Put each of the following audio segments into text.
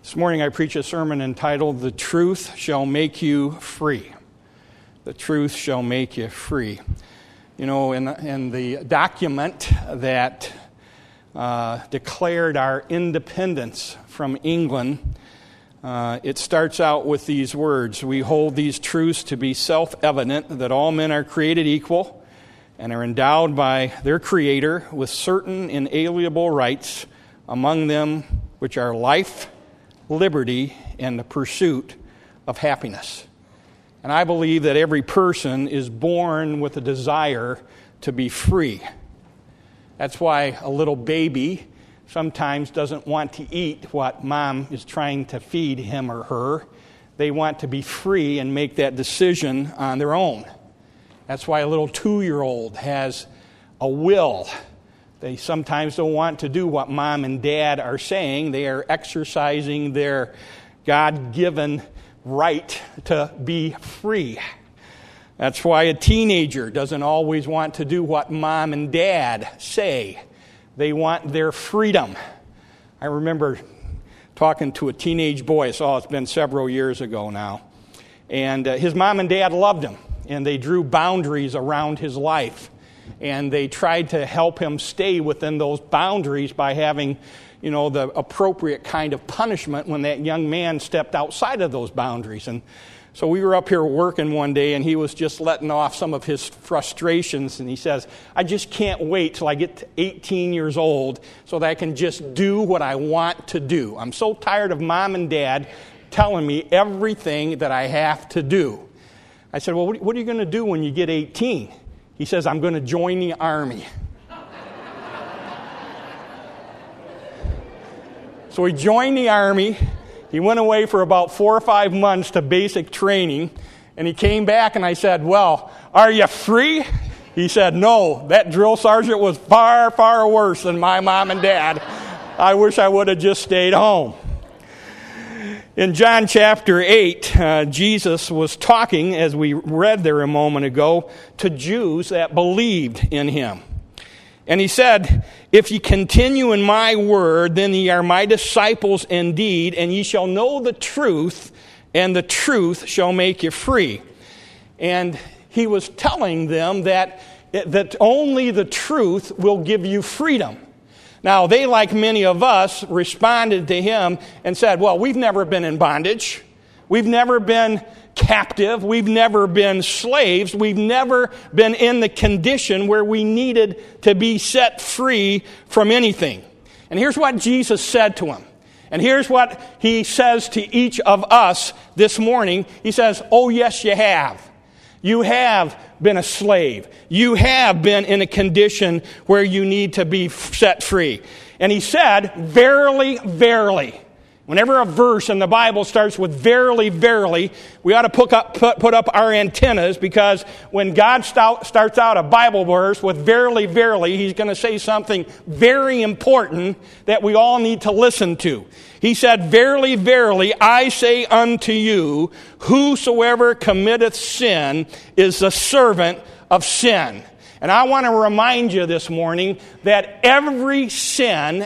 This morning I preach a sermon entitled, "The Truth Shall Make You Free." The truth shall make you free. You know, in the document that declared our independence from England, it starts out with these words: "We hold these truths to be self-evident, that all men are created equal and are endowed by their Creator with certain inalienable rights, among them which are life, liberty, and the pursuit of happiness." And I believe that every person is born with a desire to be free. That's why a little baby sometimes doesn't want to eat what mom is trying to feed him or her. They want to be free and make that decision on their own. That's why a little 2-year-old has a will. They sometimes don't want to do what mom and dad are saying. They are exercising their God-given right to be free. That's why a teenager doesn't always want to do what mom and dad say. They want their freedom. I remember talking to a teenage boy. It's been several years ago now. And his mom and dad loved him, and they drew boundaries around his life. And they tried to help him stay within those boundaries by having, the appropriate kind of punishment when that young man stepped outside of those boundaries. And so we were up here working one day, and he was just letting off some of his frustrations. And he says, "I just can't wait till I get to 18 years old so that I can just do what I want to do. I'm so tired of mom and dad telling me everything that I have to do." I said, "Well, what are you going to do when you get 18? He says, "I'm going to join the Army." So he joined the Army. He went away for about 4 or 5 months to basic training. And he came back, and I said, "Well, are you free?" He said, "No, that drill sergeant was far, far worse than my mom and dad. I wish I would have just stayed home." In John chapter 8, Jesus was talking, as we read there a moment ago, to Jews that believed in him. And he said, "If ye continue in my word, then ye are my disciples indeed, and ye shall know the truth, and the truth shall make you free." And he was telling them that only the truth will give you freedom. Now, they, like many of us, responded to him and said, "Well, we've never been in bondage. We've never been captive. We've never been slaves. We've never been in the condition where we needed to be set free from anything." And here's what Jesus said to him. And here's what he says to each of us this morning. He says, "Oh, yes, you have. You have been a slave. You have been in a condition where you need to be set free." And he said, "Verily, verily." Whenever a verse in the Bible starts with "verily, verily," we ought to put up our antennas, because when God starts out a Bible verse with "verily, verily," he's going to say something very important that we all need to listen to. He said, "Verily, verily, I say unto you, whosoever committeth sin is the servant of sin." And I want to remind you this morning that every sin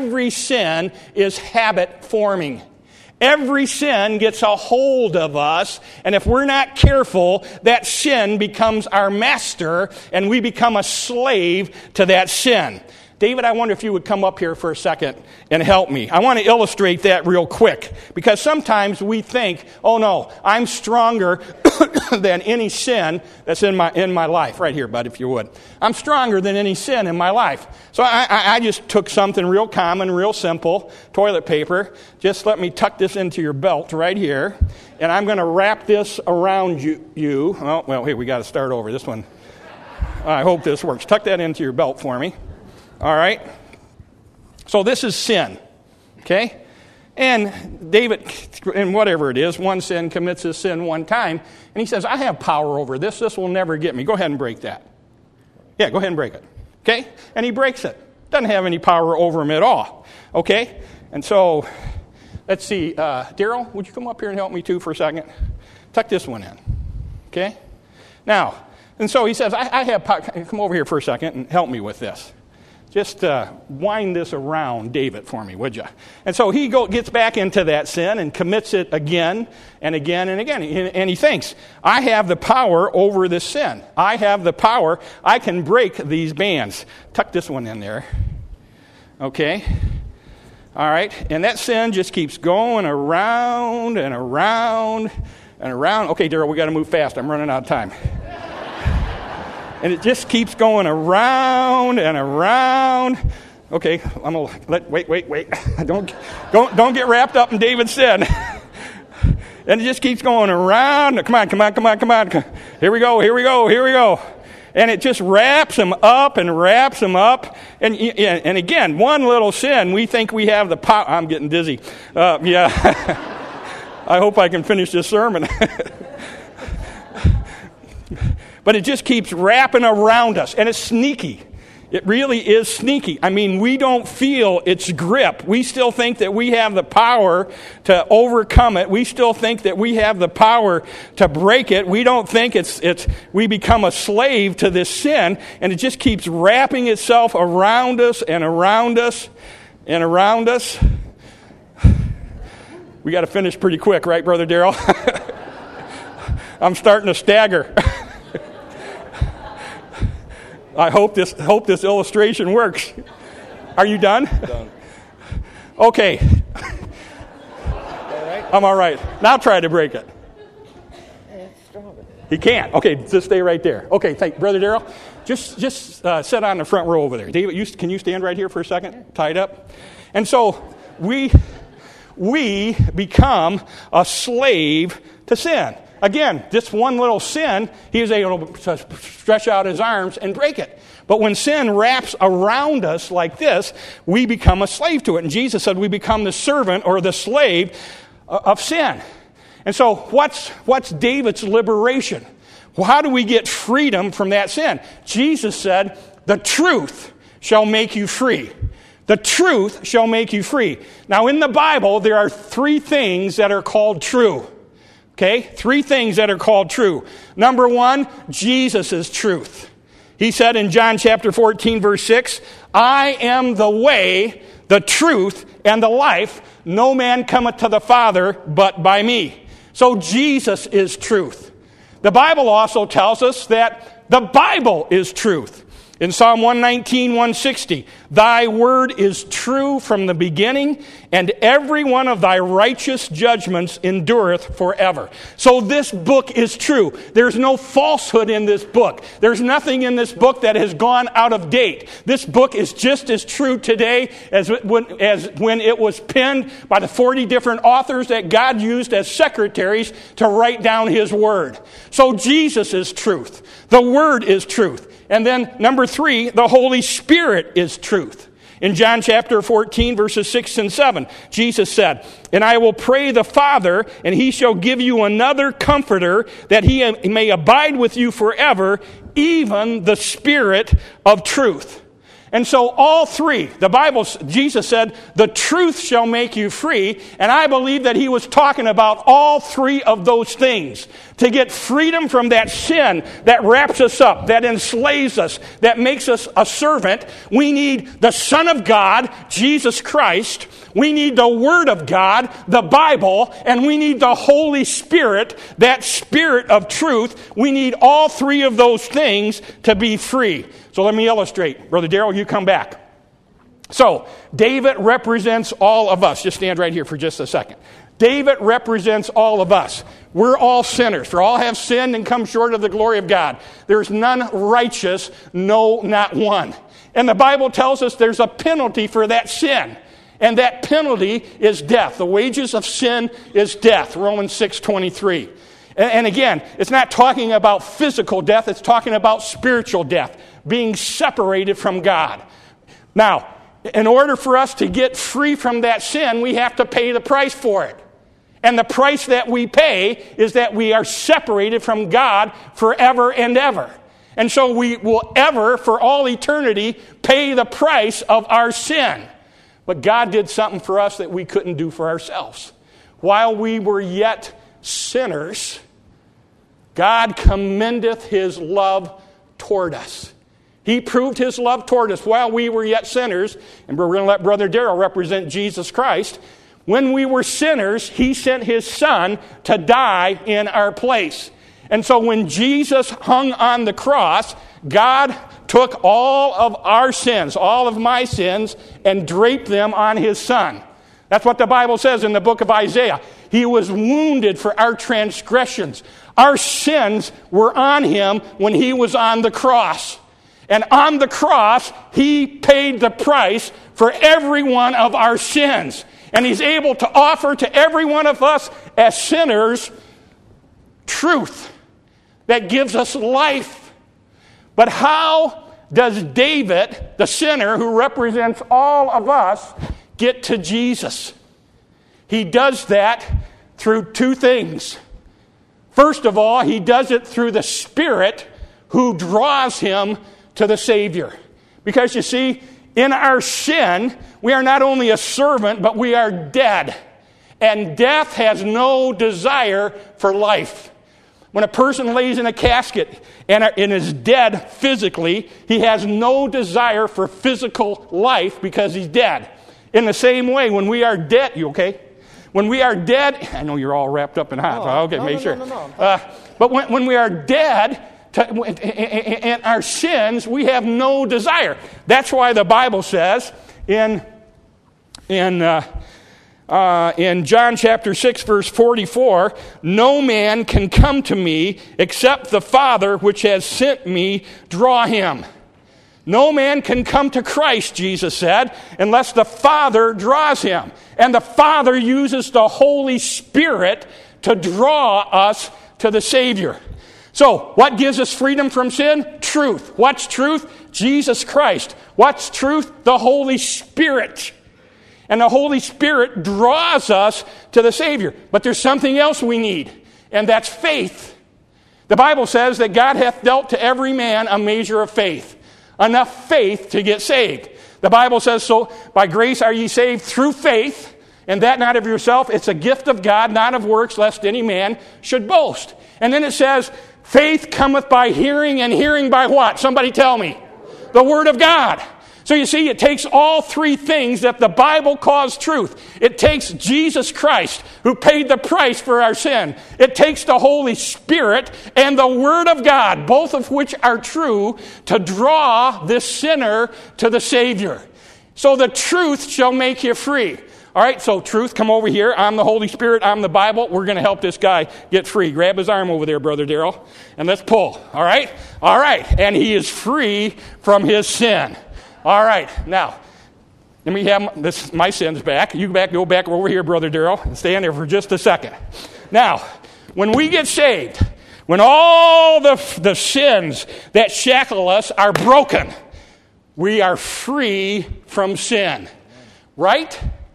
is habit forming. Every sin gets a hold of us, and if we're not careful, that sin becomes our master, and we become a slave to that sin. David, I wonder if you would come up here for a second and help me. I want to illustrate that real quick, because sometimes we think, "Oh no, I'm stronger than any sin that's in my life." Right here, bud, if you would. "I'm stronger than any sin in my life." So I just took something real common, real simple, toilet paper. Just let me tuck this into your belt right here, and I'm going to wrap this around you. Oh, well, here, we got to start over. This one, I hope this works. Tuck that into your belt for me. All right? So this is sin, okay? And David, and whatever it is, one sin commits his sin one time, and he says, "I have power over this. This will never get me." Go ahead and break that. Yeah, go ahead and break it, okay? And he breaks it. Doesn't have any power over him at all, okay? And so, let's see. Daryl, would you come up here and help me too for a second? Tuck this one in, okay? Now, and so he says, I have power. Come over here for a second and help me with this. Just wind this around David for me, would you? And so he gets back into that sin and commits it again and again and again. And he thinks, I have the power over this sin. I have the power. I can break these bands. Tuck this one in there. Okay. All right. And that sin just keeps going around and around and around. Okay, Daryl, we got to move fast. I'm running out of time. And it just keeps going around and around. Okay, I'm gonna wait. Don't get wrapped up in David's sin. And it just keeps going around. Come on. Here we go. And it just wraps him up. And again, one little sin, we think we have the power. I'm getting dizzy. Yeah. I hope I can finish this sermon. But it just keeps wrapping around us, and it's sneaky. It really is sneaky. I mean, we don't feel its grip. We still think that we have the power to overcome it. We still think that we have the power to break it. We don't think we become a slave to this sin, and it just keeps wrapping itself around us and around us and around us. We got to finish pretty quick, right, Brother Daryl? I'm starting to stagger. I hope this illustration works. Are you done? Done. Okay. I'm all right. Now try to break it. He can't. Okay, just stay right there. Okay, Brother Daryl. Just sit on the front row over there. David, can you stand right here for a second? Tied up. And so we become a slave to sin. Again, this one little sin, he is able to stretch out his arms and break it. But when sin wraps around us like this, we become a slave to it. And Jesus said we become the servant or the slave of sin. And so what's David's liberation? Well, how do we get freedom from that sin? Jesus said, the truth shall make you free. The truth shall make you free. Now, in the Bible, there are three things that are called true. Okay, three things that are called true. Number one, Jesus is truth. He said in John chapter 14, verse 6, I am the way, the truth, and the life. No man cometh to the Father but by me. So Jesus is truth. The Bible also tells us that the Bible is truth. In Psalm 119, 160, thy word is true from the beginning, and every one of thy righteous judgments endureth forever. So this book is true. There's no falsehood in this book. There's nothing in this book that has gone out of date. This book is just as true today as when it was penned by the 40 different authors that God used as secretaries to write down his word. So Jesus is truth. The word is truth. And then, number three, the Holy Spirit is truth. In John chapter 14, verses 6 and 7, Jesus said, and I will pray the Father, and he shall give you another comforter, that he may abide with you forever, even the Spirit of truth. And so all three, Jesus said, the truth shall make you free. And I believe that he was talking about all three of those things. To get freedom from that sin that wraps us up, that enslaves us, that makes us a servant, we need the Son of God, Jesus Christ. We need the Word of God, the Bible, and we need the Holy Spirit, that Spirit of truth. We need all three of those things to be free. So let me illustrate. Brother Daryl, you come back. So, David represents all of us. Just stand right here for just a second. David represents all of us. We're all sinners. For all have sinned and come short of the glory of God. There's none righteous, no, not one. And the Bible tells us there's a penalty for that sin. And that penalty is death. The wages of sin is death. Romans 6:23. And again, it's not talking about physical death. It's talking about spiritual death. Being separated from God. Now, in order for us to get free from that sin, we have to pay the price for it. And the price that we pay is that we are separated from God forever and ever. And so we will ever, for all eternity, pay the price of our sin. But God did something for us that we couldn't do for ourselves. While we were yet sinners, God commendeth his love toward us. He proved his love toward us while we were yet sinners. And we're going to let Brother Darrell represent Jesus Christ. When we were sinners, he sent his Son to die in our place. And so when Jesus hung on the cross, God took all of our sins, all of my sins, and draped them on his Son. That's what the Bible says in the book of Isaiah. He was wounded for our transgressions. Our sins were on him when he was on the cross. And on the cross, he paid the price for every one of our sins. And he's able to offer to every one of us as sinners truth that gives us life. But how does David, the sinner who represents all of us, get to Jesus? He does that through two things. First of all, he does it through the Spirit who draws him to the Savior. Because you see, in our sin, we are not only a servant, but we are dead. And death has no desire for life. When a person lays in a casket and is dead physically, he has no desire for physical life because he's dead. In the same way, when we are dead, you okay? When we are dead, I know you're all wrapped up in hot. Okay, make sure. But when we are dead, and our sins, we have no desire. That's why the Bible says in John chapter 6, verse 44, no man can come to me except the Father which has sent me draw him. No man can come to Christ, Jesus said, unless the Father draws him. And the Father uses the Holy Spirit to draw us to the Savior. So, what gives us freedom from sin? Truth. What's truth? Jesus Christ. What's truth? The Holy Spirit. And the Holy Spirit draws us to the Savior. But there's something else we need, and that's faith. The Bible says that God hath dealt to every man a measure of faith. Enough faith to get saved. The Bible says, so by grace are ye saved through faith, and that not of yourself. It's a gift of God, not of works, lest any man should boast. And then it says, faith cometh by hearing, and hearing by what? Somebody tell me. The Word of God. So you see, it takes all three things that the Bible calls truth. It takes Jesus Christ, who paid the price for our sin. It takes the Holy Spirit and the Word of God, both of which are true, to draw this sinner to the Savior. So the truth shall make you free. All right, so truth, come over here. I'm the Holy Spirit. I'm the Bible. We're going to help this guy get free. Grab his arm over there, Brother Darrell, and let's pull. All right? All right. And he is free from his sin. All right. Now, let me have my sins back. You go back over here, Brother Darrell, and stand there for just a second. Now, when we get saved, when all the sins that shackle us are broken, we are free from sin. Right?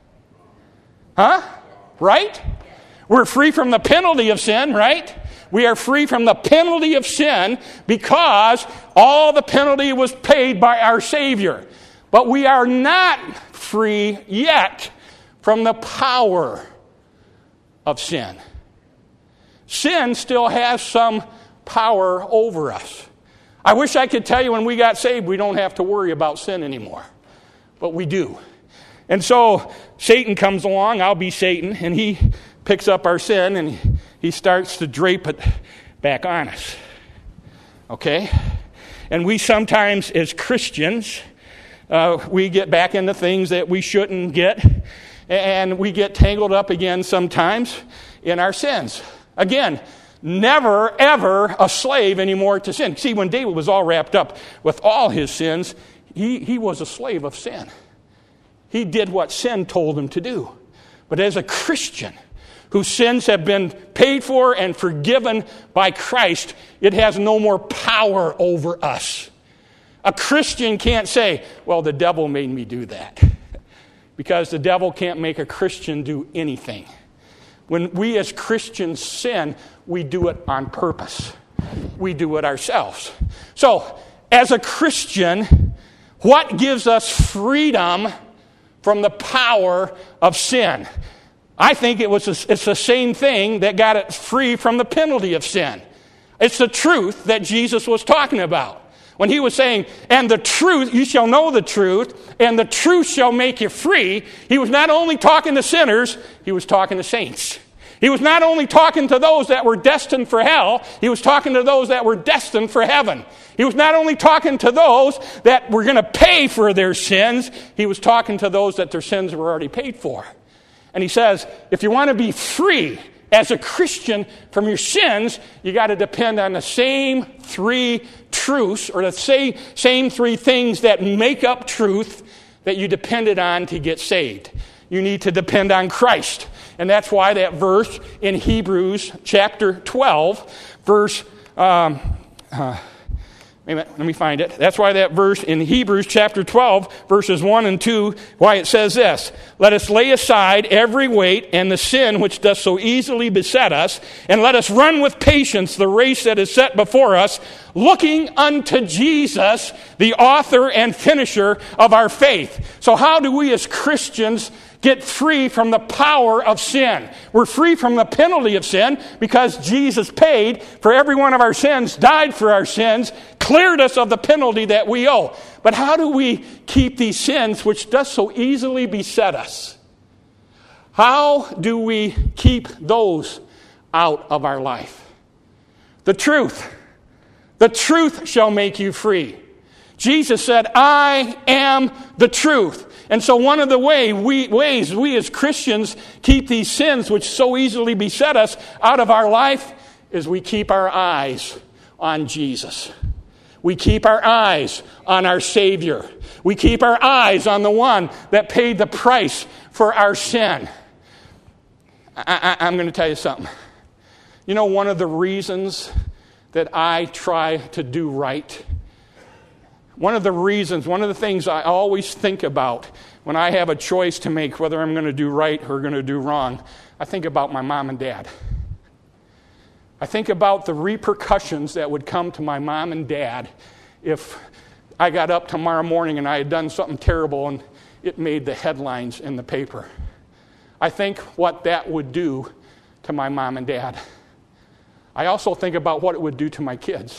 Huh? Right? We're free from the penalty of sin, right? We are free from the penalty of sin because all the penalty was paid by our Savior. But we are not free yet from the power of sin. Sin still has some power over us. I wish I could tell you when we got saved we don't have to worry about sin anymore. But we do. And so Satan comes along, I'll be Satan, and he picks up our sin and he starts to drape it back on us. Okay? And we sometimes, as Christians, we get back into things that we shouldn't get, and we get tangled up again sometimes in our sins. Again, never, ever a slave anymore to sin. See, when David was all wrapped up with all his sins, he was a slave of sin. He did what sin told him to do. But as a Christian whose sins have been paid for and forgiven by Christ, it has no more power over us. A Christian can't say, well, the devil made me do that. Because the devil can't make a Christian do anything. When we as Christians sin, we do it on purpose. We do it ourselves. So, as a Christian, what gives us freedom from the power of sin? I think it's the same thing that got it free from the penalty of sin. It's the truth that Jesus was talking about. When he was saying, and the truth, you shall know the truth, and the truth shall make you free, he was not only talking to sinners, he was talking to saints. He was not only talking to those that were destined for hell, he was talking to those that were destined for heaven. He was not only talking to those that were going to pay for their sins, he was talking to those that their sins were already paid for. And he says, if you want to be free as a Christian from your sins, you got to depend on the same three truths, or the same three things that make up truth that you depended on to get saved. You need to depend on Christ. And that's why that verse in Hebrews chapter 12, verse, let me find it. That's why that verse in Hebrews chapter 12, verses 1 and 2, why it says this: let us lay aside every weight and the sin which does so easily beset us, and let us run with patience the race that is set before us, looking unto Jesus, the author and finisher of our faith. So how do we as Christians get free from the power of sin? We're free from the penalty of sin because Jesus paid for every one of our sins, died for our sins, cleared us of the penalty that we owe. But how do we keep these sins which does so easily beset us? How do we keep those out of our life? The truth. The truth shall make you free. Jesus said, I am the truth. And so one of the ways we as Christians keep these sins which so easily beset us out of our life is we keep our eyes on Jesus. We keep our eyes on our Savior. We keep our eyes on the one that paid the price for our sin. I'm going to tell you something. You know, one of the reasons that I try to do right, one of the things I always think about when I have a choice to make whether I'm going to do right or going to do wrong, I think about my mom and dad. I think about the repercussions that would come to my mom and dad if I got up tomorrow morning and I had done something terrible and it made the headlines in the paper. I think what that would do to my mom and dad. I also think about what it would do to my kids.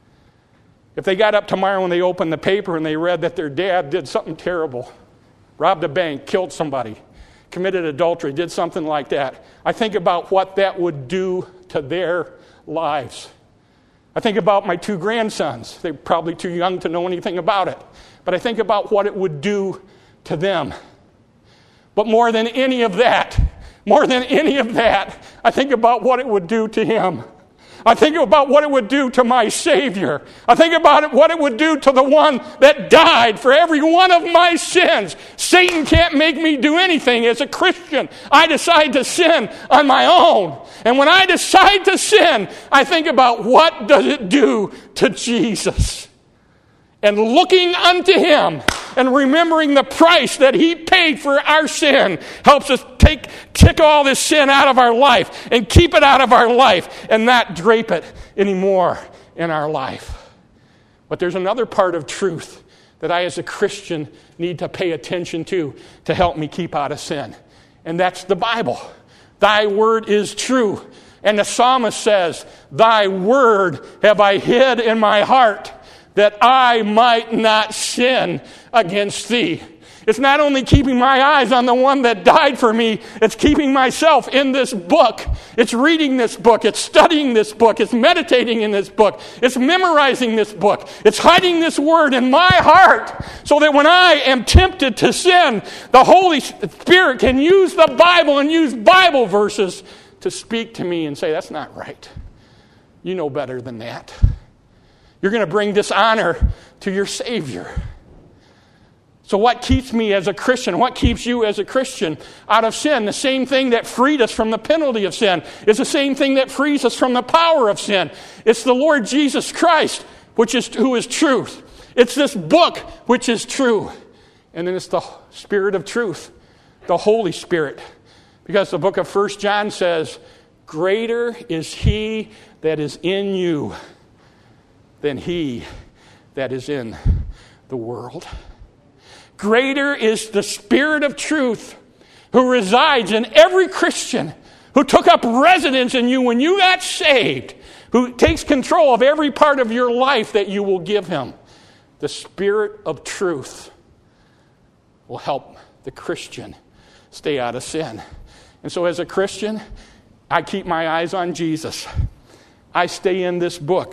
If they got up tomorrow and they opened the paper and they read that their dad did something terrible, robbed a bank, killed somebody, committed adultery, did something like that, I think about what that would do to their lives. I think about my two grandsons. They're probably too young to know anything about it. But I think about what it would do to them. But more than any of that, I think about what it would do to him. I think about what it would do to my Savior. I think about what it would do to the one that died for every one of my sins. Satan can't make me do anything as a Christian. I decide to sin on my own. And when I decide to sin, I think about what does it do to Jesus. And looking unto him and remembering the price that he paid for our sin helps us take all this sin out of our life and keep it out of our life and not drape it anymore in our life. But there's another part of truth that I as a Christian need to pay attention to help me keep out of sin. And that's the Bible. Thy word is true. And the psalmist says, thy word have I hid in my heart, that I might not sin against thee. It's not only keeping my eyes on the one that died for me, it's keeping myself in this book. It's reading this book. It's studying this book. It's meditating in this book. It's memorizing this book. It's hiding this word in my heart so that when I am tempted to sin, the Holy Spirit can use the Bible and use Bible verses to speak to me and say, that's not right. You know better than that. You're going to bring dishonor to your Savior. So what keeps me as a Christian? What keeps you as a Christian out of sin? The same thing that freed us from the penalty of sin is the same thing that frees us from the power of sin. It's the Lord Jesus Christ, who is truth. It's this book, which is true. And then it's the Spirit of truth, the Holy Spirit. Because the book of 1 John says, greater is he that is in you than he that is in the world. Greater is the Spirit of truth who resides in every Christian, who took up residence in you when you got saved, who takes control of every part of your life that you will give him. The Spirit of truth will help the Christian stay out of sin. And so as a Christian, I keep my eyes on Jesus. I stay in this book.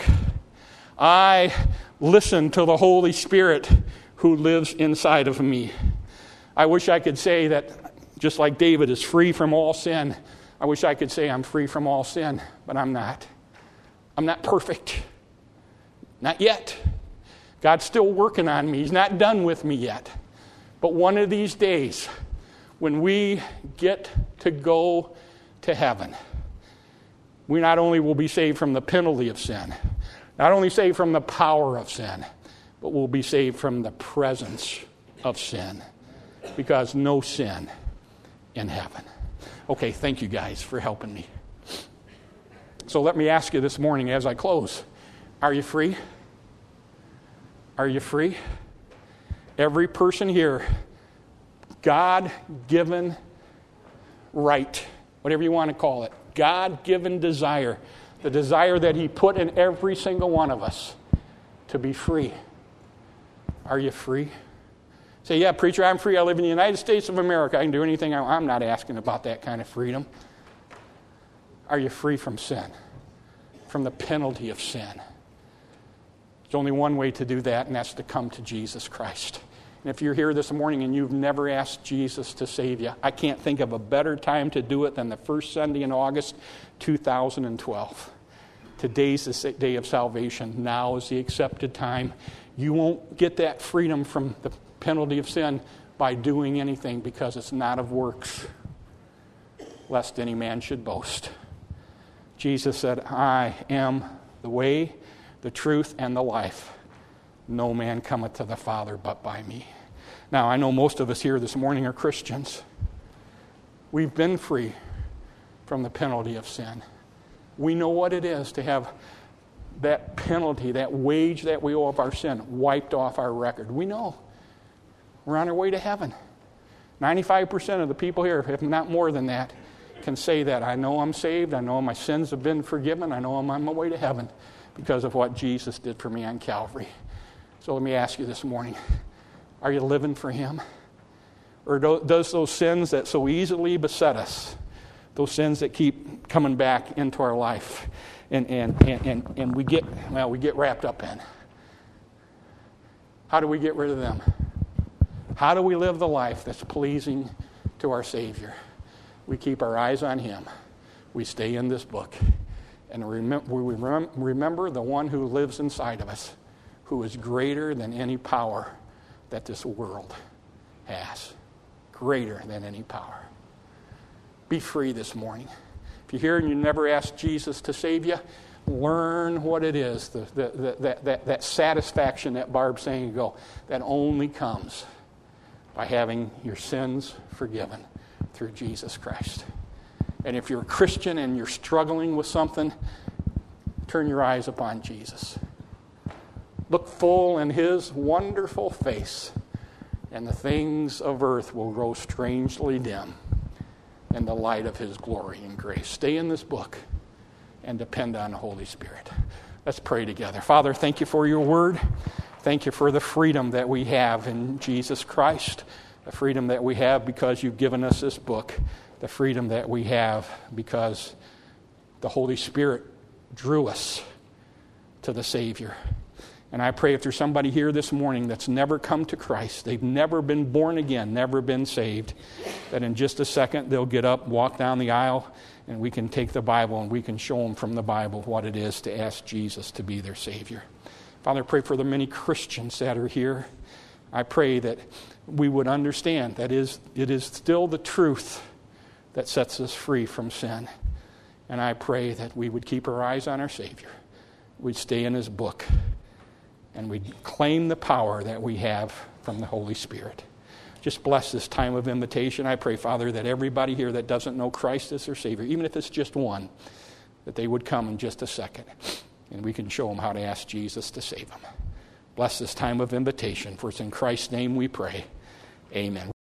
I listen to the Holy Spirit who lives inside of me. I wish I could say that, just like David is free from all sin, I wish I could say I'm free from all sin, but I'm not. I'm not perfect. Not yet. God's still working on me. He's not done with me yet. But one of these days, when we get to go to heaven, we not only will be saved from the penalty of sin, not only saved from the power of sin, but we'll be saved from the presence of sin, because no sin in heaven. Okay, thank you guys for helping me. So let me ask you this morning as I close, are you free? Are you free? Every person here, God-given right, whatever you want to call it, God-given desire, the desire that He put in every single one of us to be free. Are you free? Say, yeah, preacher, I'm free. I live in the United States of America. I can do anything I want. I'm not asking about that kind of freedom. Are you free from sin? From the penalty of sin? There's only one way to do that, and that's to come to Jesus Christ. And if you're here this morning and you've never asked Jesus to save you, I can't think of a better time to do it than the first Sunday in August 2012. Today's the day of salvation. Now is the accepted time. You won't get that freedom from the penalty of sin by doing anything, because it's not of works, lest any man should boast. Jesus said, I am the way, the truth, and the life. No man cometh to the Father but by me. Now, I know most of us here this morning are Christians. We've been free from the penalty of sin. We know what it is to have that penalty, that wage that we owe of our sin, wiped off our record. We know. We're on our way to heaven. 95% of the people here, if not more than that, can say that. I know I'm saved. I know my sins have been forgiven. I know I'm on my way to heaven because of what Jesus did for me on Calvary. So let me ask you this morning, are you living for Him? Or does those sins that so easily beset us, those sins that keep coming back into our life, and we get wrapped up in, how do we get rid of them? How do we live the life that's pleasing to our Savior? We keep our eyes on Him. We stay in this book. And we remember the one who lives inside of us, who is greater than any power that this world has. Greater than any power. Be free this morning. If you're here and you never asked Jesus to save you, learn what it is, that satisfaction that Barb's saying ago, that only comes by having your sins forgiven through Jesus Christ. And if you're a Christian and you're struggling with something, turn your eyes upon Jesus. Look full in His wonderful face, and the things of earth will grow strangely dim in the light of His glory and grace. Stay in this book and depend on the Holy Spirit. Let's pray together. Father, thank you for your word. Thank you for the freedom that we have in Jesus Christ, the freedom that we have because you've given us this book, the freedom that we have because the Holy Spirit drew us to the Savior. And I pray if there's somebody here this morning that's never come to Christ, they've never been born again, never been saved, that in just a second they'll get up, walk down the aisle, and we can take the Bible and we can show them from the Bible what it is to ask Jesus to be their Savior. Father, I pray for the many Christians that are here. I pray that we would understand that it is still the truth that sets us free from sin. And I pray that we would keep our eyes on our Savior. We'd stay in His book. And we'd claim the power that we have from the Holy Spirit. Just bless this time of invitation. I pray, Father, that everybody here that doesn't know Christ as their Savior, even if it's just one, that they would come in just a second. And we can show them how to ask Jesus to save them. Bless this time of invitation. For it's in Christ's name we pray. Amen.